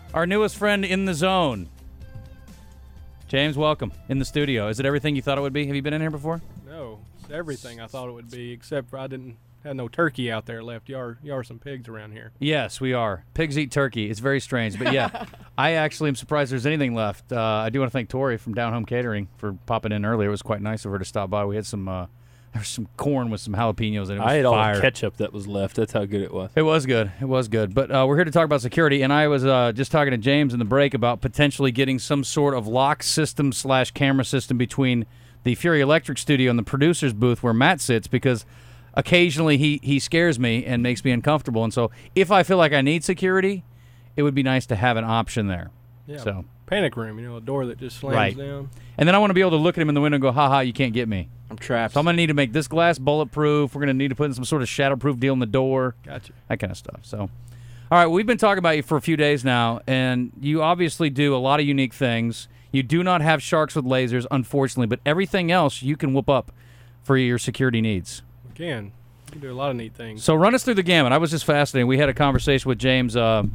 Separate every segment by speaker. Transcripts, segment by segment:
Speaker 1: our newest friend in the zone. James, welcome in the studio. Is it everything you thought it would be? Have you been in here before?
Speaker 2: No, it's everything I thought it would be, except for I didn't have no turkey out there left. You are some pigs around here.
Speaker 1: Yes, we are. Pigs eat turkey. It's very strange, but yeah, I actually am surprised there's anything left. I do want to thank Tori from Down Home Catering for popping in earlier. It was quite nice of her to stop by. We had some there was some corn with some jalapenos, and it was
Speaker 3: I ate
Speaker 1: fire.
Speaker 3: all the ketchup that was left. That's how good it was.
Speaker 1: It was good. It was good. But we're here to talk about security, and I was just talking to James in the break about potentially getting some sort of lock system / camera system between the Fury Electric studio and the producer's booth where Matt sits, because occasionally he scares me and makes me uncomfortable. And so if I feel like I need security, it would be nice to have an option there.
Speaker 2: Yeah.
Speaker 1: So
Speaker 2: Panic room, a door that just slams down.
Speaker 1: And then I want to be able to look at him in the window and go, ha, you can't get me.
Speaker 3: I'm trapped.
Speaker 1: So I'm going to need to make this glass bulletproof. We're going to need to put in some sort of shatterproof deal in the door.
Speaker 2: Gotcha.
Speaker 1: That kind of stuff. So, all right, we've been talking about you for a few days now, and you obviously do a lot of unique things. You do not have sharks with lasers, unfortunately, but everything else you can whoop up for your security needs.
Speaker 2: We can do a lot of neat things.
Speaker 1: So run us through the gamut. I was just fascinated. We had a conversation with James.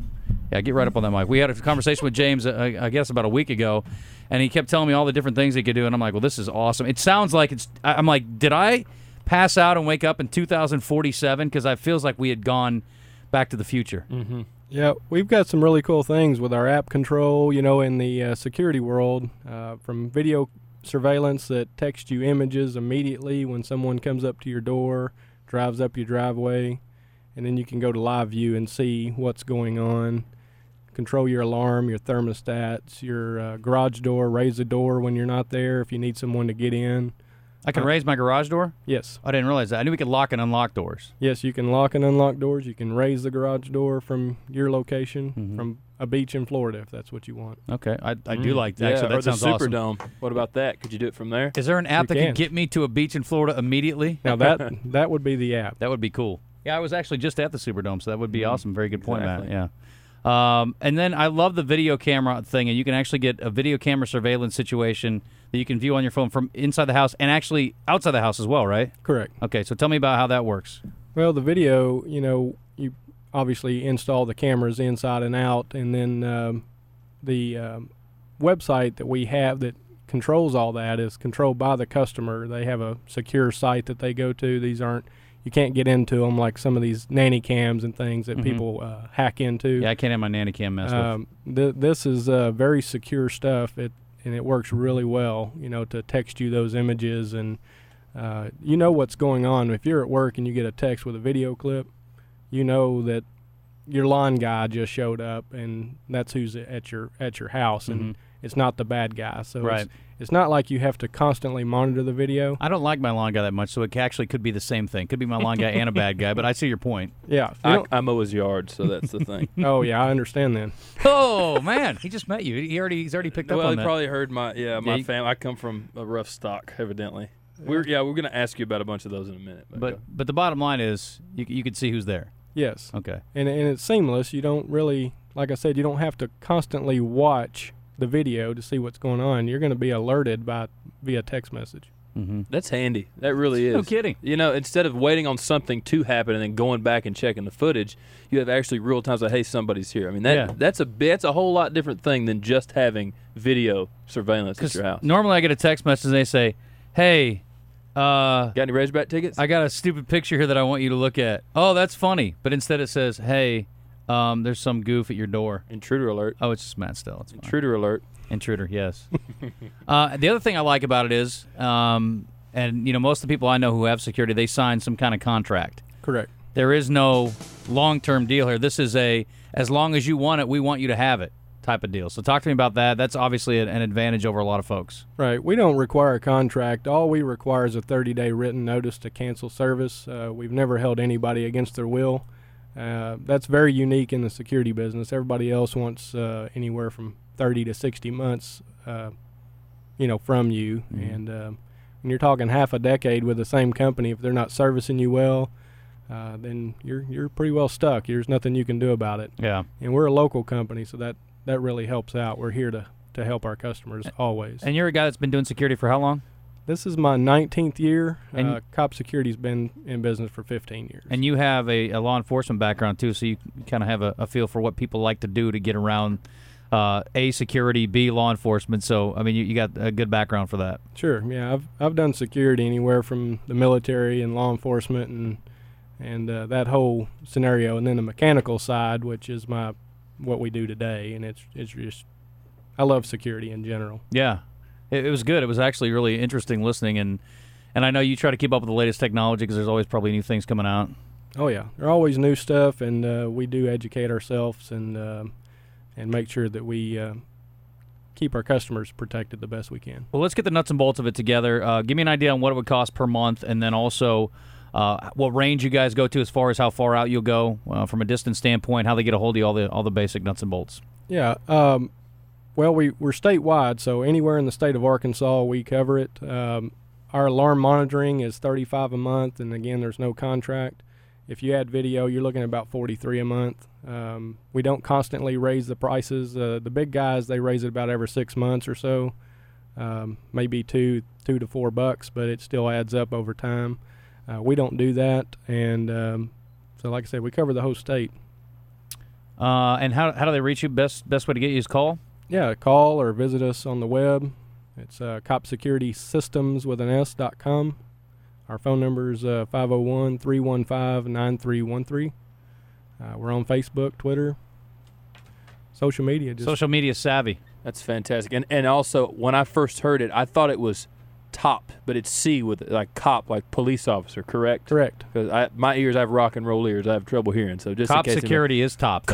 Speaker 1: Get right up on that mic. We had a conversation with James, I guess, about a week ago, and he kept telling me all the different things he could do, and I'm like, well, this is awesome. It sounds like I'm like, did I pass out and wake up in 2047? Because it feels like we had gone back to the future.
Speaker 2: Mm-hmm. Yeah, we've got some really cool things with our app control, in the security world, from video surveillance that texts you images immediately when someone comes up to your door, drives up your driveway, and then you can go to live view and see what's going on. Control your alarm, your thermostats, your garage door, raise the door when you're not there if you need someone to get in.
Speaker 1: I can raise my garage door?
Speaker 2: Yes.
Speaker 1: I didn't realize that. I knew we could lock and unlock doors.
Speaker 2: Yes, you can lock and unlock doors. You can raise the garage door from your location, from a beach in Florida if that's what you want.
Speaker 1: Okay, I do like that.
Speaker 3: Yeah,
Speaker 1: Actually, that
Speaker 3: or the
Speaker 1: sounds awesome.
Speaker 3: Superdome. What about that? Could you do it from there?
Speaker 1: Is there an app that
Speaker 2: can.
Speaker 1: can get me to a beach in Florida immediately?
Speaker 2: Now that would be the app.
Speaker 1: That would be cool. Yeah, I was actually just at the Superdome, so that would be awesome. Very good point,
Speaker 3: Exactly.
Speaker 1: Matt. Yeah. And then I love the video camera thing, and you can actually get a video camera surveillance situation that you can view on your phone from inside the house and actually outside the house as well, right?
Speaker 2: Correct.
Speaker 1: Okay, so tell me about how that works.
Speaker 2: Well, the video, you obviously install the cameras inside and out, and then the website that we have that controls all that is controlled by the customer. They have a secure site that they go to. You can't get into them like some of these nanny cams and things that people hack into.
Speaker 1: Yeah, I can't have my nanny cam messed with.
Speaker 2: This is very secure stuff, and it works really well, to text you those images, and you know what's going on. If you're at work and you get a text with a video clip, you know that your lawn guy just showed up, and that's who's at your house, and it's not the bad guy. So it's not like you have to constantly monitor the video.
Speaker 1: I don't like my lawn guy that much, so it actually could be the same thing. Could be my lawn guy and a bad guy, but I see your point.
Speaker 2: Yeah.
Speaker 3: I mow his yard, so that's the thing.
Speaker 2: Oh, yeah, I understand then.
Speaker 1: Oh, man, he just met you. He's already picked up on
Speaker 3: Well,
Speaker 1: that.
Speaker 3: he probably heard my family. I come from a rough stock, evidently. We're going to ask you about a bunch of those in a minute.
Speaker 1: But the bottom line is you can see who's there.
Speaker 2: Yes.
Speaker 1: Okay.
Speaker 2: And it's seamless. You don't really, like I said, you don't have to constantly watch the video to see what's going on. You're going to be alerted via text message.
Speaker 3: That's handy. That really is.
Speaker 1: No kidding.
Speaker 3: Instead of waiting on something to happen and then going back and checking the footage, you have actually real time like, hey, somebody's here. I mean, that's a whole lot different thing than just having video surveillance at your house.
Speaker 1: Normally I get a text message and they say, hey,
Speaker 3: got any Razorback tickets?
Speaker 1: I got a stupid picture here that I want you to look at. Oh, that's funny. But instead it says, hey, there's some goof at your door.
Speaker 3: Intruder alert.
Speaker 1: Oh, it's just Matt Still. It's fine.
Speaker 3: Intruder alert.
Speaker 1: Intruder, yes. The other thing I like about it is, and most of the people I know who have security, they sign some kind of contract.
Speaker 2: Correct.
Speaker 1: There is no long-term deal here. This is as long as you want it, we want you to have it type of deal. So talk to me about that. That's obviously an advantage over a lot of folks.
Speaker 2: Right. We don't require a contract. All we require is a 30-day written notice to cancel service. We've never held anybody against their will. That's very unique in the security business. Everybody else wants anywhere from 30 to 60 months, from you. And when you're talking half a decade with the same company, if they're not servicing you well, then you're pretty well stuck. There's nothing you can do about it.
Speaker 1: Yeah.
Speaker 2: And we're a local company, so that really helps out. We're here to help our customers always.
Speaker 1: And you're a guy that's been doing security for how long?
Speaker 2: This is my 19th year. Cop Security's been in business for 15 years.
Speaker 1: And you have a law enforcement background, too, so you kind of have a feel for what people like to do to get around A, security, B, law enforcement. So, I mean, you got a good background for that.
Speaker 2: Sure, yeah. I've done security anywhere from the military and law enforcement and that whole scenario. And then the mechanical side, which is what we do today. And it's just, I love security in general.
Speaker 1: Yeah. It was good. It was actually really interesting listening, and I know you try to keep up with the latest technology because there's always probably new things coming out.
Speaker 2: Oh yeah, there's always new stuff, and we do educate ourselves and make sure that we keep our customers protected the best we can.
Speaker 1: Well, let's get the nuts and bolts of it together. Give me an idea on what it would cost per month, and then also what range you guys go to as far as how far out you'll go from a distance standpoint, how they get a hold of you, all the basic nuts and bolts.
Speaker 2: Yeah. Well, we're statewide, so anywhere in the state of Arkansas, we cover it. Our alarm monitoring is $35 a month, and again, there's no contract. If you add video, you're looking at about $43 a month. We don't constantly raise the prices. The big guys, they raise it about every 6 months or so, maybe $2 to $4, but it still adds up over time. We don't do that, and so like I said, we cover the whole state.
Speaker 1: And how do they reach you? Best way to get you is call?
Speaker 2: Yeah, call or visit us on the web. It's copsecuritysystems.com. Our phone number is 501-315-9313. We're on Facebook, Twitter, social media.
Speaker 1: Social media savvy.
Speaker 3: That's fantastic. And also, when I first heard it, I thought it was top, but it's C with like cop, like police officer, correct?
Speaker 2: Correct.
Speaker 3: Because my ears, I have rock and roll ears. I have trouble hearing. So just
Speaker 1: Cop
Speaker 3: in case
Speaker 1: Security is top.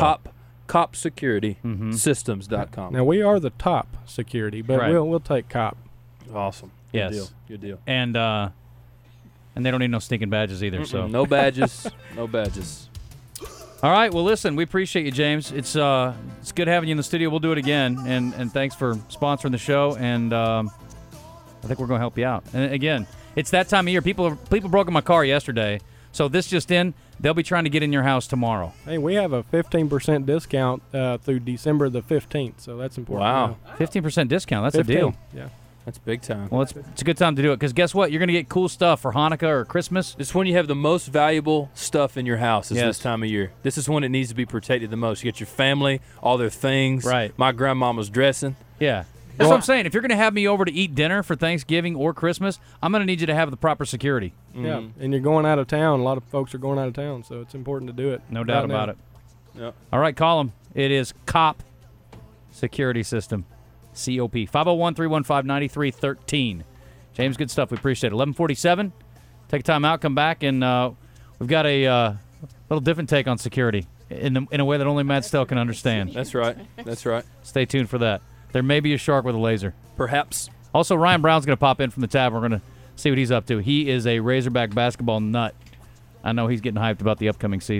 Speaker 3: Copsecuritysystems.com.
Speaker 2: Now, we are the top security, but
Speaker 1: Right.
Speaker 2: we'll take cop.
Speaker 3: Awesome.
Speaker 1: Yes.
Speaker 3: Good deal. Good deal.
Speaker 1: And they don't need no stinking badges either. So
Speaker 3: No badges. No badges.
Speaker 1: all right. Well, listen, we appreciate you, James. It's good having you in the studio. We'll do it again. And thanks for sponsoring the show. And I think we're going to help you out. And again, it's that time of year. People broke in my car yesterday. So this just in, they'll be trying to get in your house tomorrow.
Speaker 2: Hey, we have a 15% discount through December the 15th, so that's important.
Speaker 3: Wow.
Speaker 1: 15% discount. That's
Speaker 2: 15,
Speaker 1: a deal.
Speaker 2: Yeah.
Speaker 3: That's big time.
Speaker 1: Well, it's a good time to do it because guess what? You're going to get cool stuff for Hanukkah or Christmas.
Speaker 3: This is when you have the most valuable stuff in your house is
Speaker 1: Yes.
Speaker 3: this time of year. This is when it needs to be protected the most. You get your family, all their things.
Speaker 1: Right.
Speaker 3: My grandmama's dressing.
Speaker 1: Yeah. That's what I'm saying. If you're going to have me over to eat dinner for Thanksgiving or Christmas, I'm going to need you to have the proper security.
Speaker 2: Yeah, and you're going out of town. A lot of folks are going out of town, so it's important to do it.
Speaker 1: No doubt
Speaker 2: right
Speaker 1: about
Speaker 2: now.
Speaker 1: it.
Speaker 3: Yep.
Speaker 1: All right, call them. It is COP Security System. COP. 501-315-9313. James, good stuff. We appreciate it. 1147. Take time out, come back, and we've got a little different take on security in a way that only Matt Stell can understand.
Speaker 3: That's right. That's right.
Speaker 1: Stay tuned for that. There may be a shark with a laser.
Speaker 3: Perhaps.
Speaker 1: Also, Ryan Brown's going to pop in from the tab. We're going to see what he's up to. He is a Razorback basketball nut. I know he's getting hyped about the upcoming season.